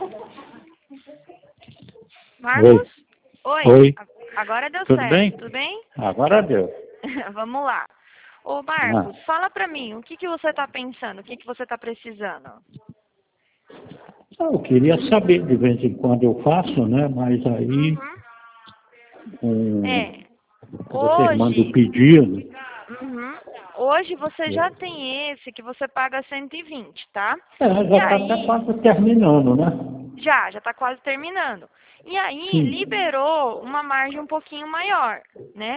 Marcos? Oi. Oi. Agora deu Tudo certo. bem? Tudo bem? Agora deu. Vamos lá. Ô, Marcos, fala pra mim, o que que você tá pensando? O que que você tá precisando? Eu queria saber, de vez em quando eu faço, né? Mas aí É, vocês mandam o hoje, pedido. hoje você já tem esse que você paga 120, tá? Já E está até aí, quase terminando, né? já tá quase terminando. E aí, Sim. liberou uma margem um pouquinho maior, né?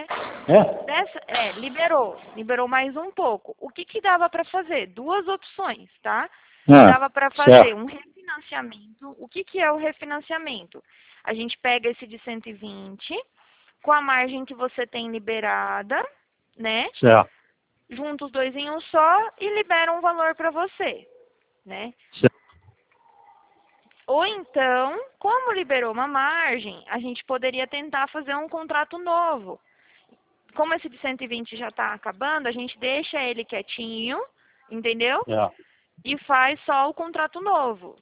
É? Liberou mais um pouco. O que que dava para fazer? Duas opções, tá? Ah, Dava para fazer certo. um refinanciamento. O que que é o refinanciamento? A gente pega esse de 120, com a margem que você tem liberada, né? Certo. Junta os dois em um só e libera um valor para você, né? Certo. Ou então, como liberou uma margem, a gente poderia tentar fazer um contrato novo. Como esse de 120 já está acabando, a gente deixa ele quietinho, entendeu? Certo. E faz só o contrato novo.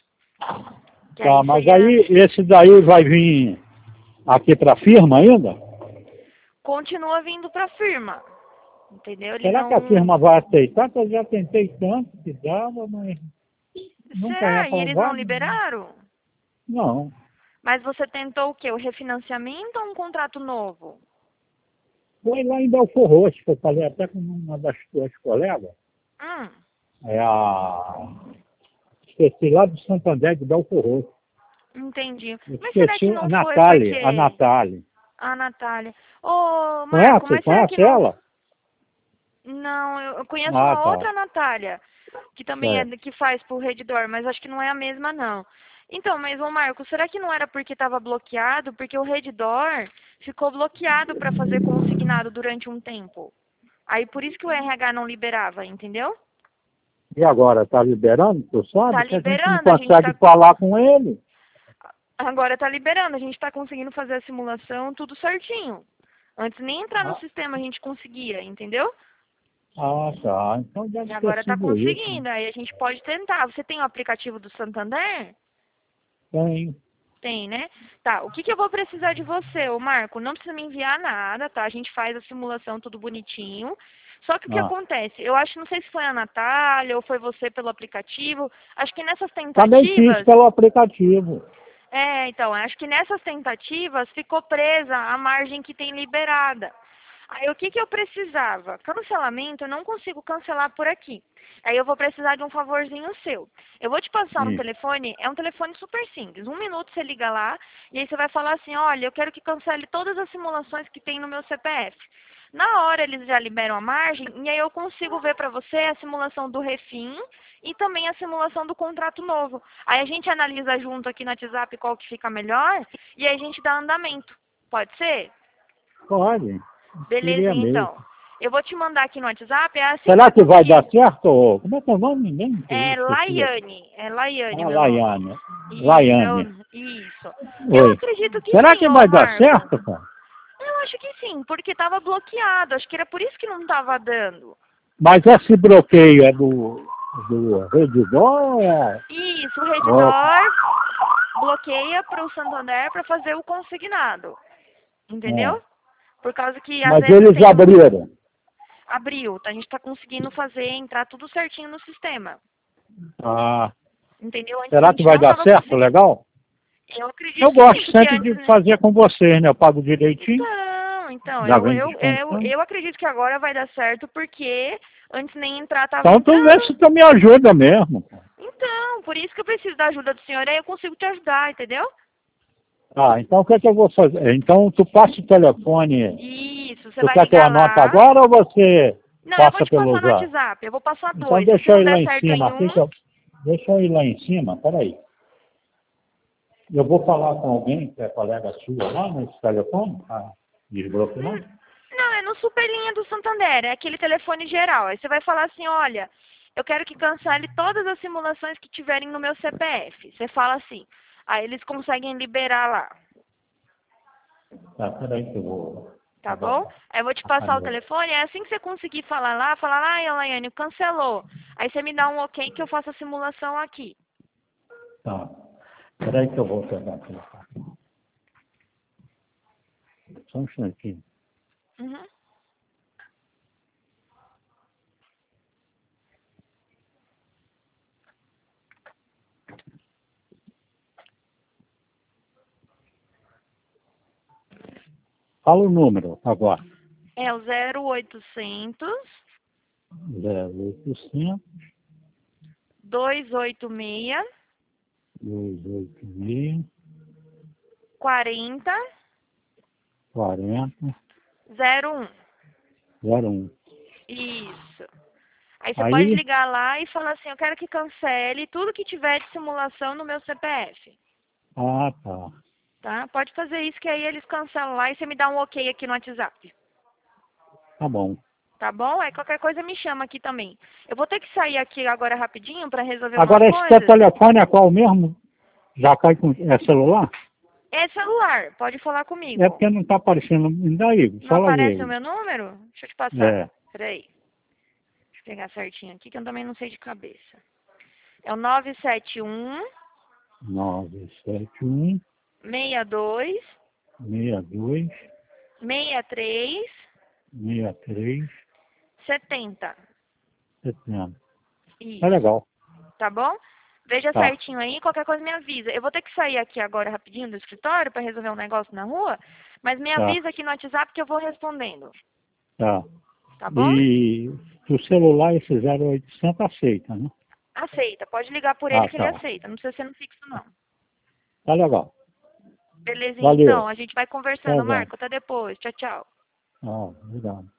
Que Tá, aí mas seria... aí esse daí vai vir aqui para a firma ainda? Continua vindo para a firma, entendeu? Ele Será que a não... firma vai aceitar? Que eu já tentei tanto que dava, mas nunca é Será? E eles não aprovado. liberaram? Não. Mas você tentou o quê? O refinanciamento ou um contrato novo? Foi lá em Belfor Roxo, que eu falei até com uma das tuas colegas. Hum, É a... Esqueci lá do Santander de Belfor Roxo. entendi. Eu Mas será esqueci que a não foi Natália. A porque... Natália. A Natália. Ô, Marco, Conhece? mas será que Conhece não... ela? Não, eu conheço Ah, uma tá. outra Natália, que também é Certo. que faz pro Redditor, mas acho que não é a mesma, não. Então, mas, ô Marco, será que não era porque estava bloqueado? Porque o Redditor ficou bloqueado para fazer consignado durante um tempo. Aí por isso que o RH não liberava, entendeu? E agora, está liberando? Tu Tá sabe que a gente não liberando, a gente consegue tá... falar com ele. Agora tá liberando, a gente tá conseguindo fazer a simulação tudo certinho. Antes nem entrar no Ah, sistema a gente conseguia, entendeu? tá. Então E deve ter agora tá sido isso. conseguindo, aí a gente pode tentar. Você tem o aplicativo do Santander? Tem. Tem, né? Tá, o que que eu vou precisar de você, ô Marco? Não precisa me enviar nada, tá? A gente faz a simulação tudo bonitinho. Só que o que Ah. acontece? Eu acho, não sei se foi a Natália ou foi você pelo aplicativo. Acho que nessas Também fiz tentativas... pelo aplicativo. Então, acho que nessas tentativas ficou presa a margem que tem liberada. Aí o que que eu precisava? Cancelamento, eu não consigo cancelar por aqui. Aí eu vou precisar de um favorzinho seu. Eu vou te passar um Sim. telefone, é um telefone super simples. 1 minuto você liga lá e aí você vai falar assim, olha, eu quero que cancele todas as simulações que tem no meu CPF. Na hora eles já liberam a margem e aí eu consigo ver para você a simulação do refim e também a simulação do contrato novo. Aí a gente analisa junto aqui no WhatsApp qual que fica melhor e aí a gente dá andamento. Pode ser? Pode. Queria Belezinha, mesmo. então. Eu vou te mandar aqui no WhatsApp, é assim que Será você que vai dar conseguir. certo? Ô? Como é que é o nome? Nem É esqueci. Laiane o Ah, meu nome. Laiane. Isso, Laiane. isso. Eu Oi. acredito que Será sim, que ô vai dar Marco. certo, cara? Eu acho que sim, porque estava bloqueado. Acho que era por isso que não estava dando. Mas esse bloqueio é do Redditor ou é... Isso, o Ó, Redditor bloqueia para o Santander para fazer o consignado. é. Entendeu? Por causa que às Mas vezes eles tem um... abriram. Abriu, a gente está conseguindo fazer entrar tudo certinho no sistema. Ah, Entendeu? Antes a será que gente vai não dar estava certo? conseguindo. Legal? Eu acredito Eu que sim, gosto porque sempre antes, de né? fazer com vocês, né? Eu pago direitinho, Então, já vem descontando. eu acredito que agora vai dar certo, porque antes nem entrar tava Então tu vê entrando. se tu me ajuda mesmo. Então, por isso que eu preciso da ajuda do senhor, aí eu consigo te ajudar, entendeu? Ah, então o que é que eu vou fazer? Então tu passa o telefone, Isso, você tu vai quer que eu ligar anote lá. agora ou você Não, eu vou passa te pelo passar no zap? WhatsApp, eu vou passar Então dois. Se deixa eu não ir lá der em certo cima em aqui, um, deixa eu ir lá em cima, peraí. Eu vou falar com alguém que é colega sua lá nesse telefone, desbloquear. hum, não, é no Superlinha do Santander, é aquele telefone geral. Aí você vai falar assim, olha, eu quero que cancele todas as simulações que tiverem no meu CPF. Você fala assim, aí eles conseguem liberar lá. Tá, peraí que eu vou Tá bom? botar. Aí eu vou te passar o telefone, é assim que você conseguir falar lá, ai, Alaiane, cancelou. Aí você me dá um ok que eu faço a simulação aqui. Tá. Espera aí que eu vou pegar o telefone. Só um instantinho. Uhum. Fala o número agora. É o 0800 0800 286 286 40 40 01. 01. Isso. Aí você pode Aí, ligar lá e falar assim, eu quero que cancele tudo que tiver de simulação no meu CPF. tá. Tá? Pode fazer isso que aí eles cancelam lá e você me dá um ok aqui no WhatsApp. Tá bom. Tá bom? Aí qualquer coisa me chama aqui também. Eu vou ter que sair aqui agora rapidinho para resolver umas Agora, esse teu coisas. telefone é qual mesmo? Já cai com... É celular? É celular, pode falar É comigo. porque não tá aparecendo. Me dá aí, Não fala aparece o aí. meu número? Deixa eu te passar. É, Peraí. Deixa eu pegar certinho aqui que eu também não sei de cabeça. É o 971 971 62 62 63 63 70. 70. É Isso. legal. Tá bom? Veja Tá, certinho aí, qualquer coisa me avisa. Eu vou ter que sair aqui agora rapidinho do escritório para resolver um negócio na rua, mas me tá, avisa aqui no WhatsApp que eu vou respondendo. tá. Tá bom? E do celular esse 0800 aceita, né? Aceita. Pode ligar por ele Ah, que ele tá. aceita. Não precisa ser no fixo, não. Tá legal. Belezinha, Valeu. então. A gente vai Então conversando, vamos. Marco. Até depois. Tchau, tchau. Ah, obrigado.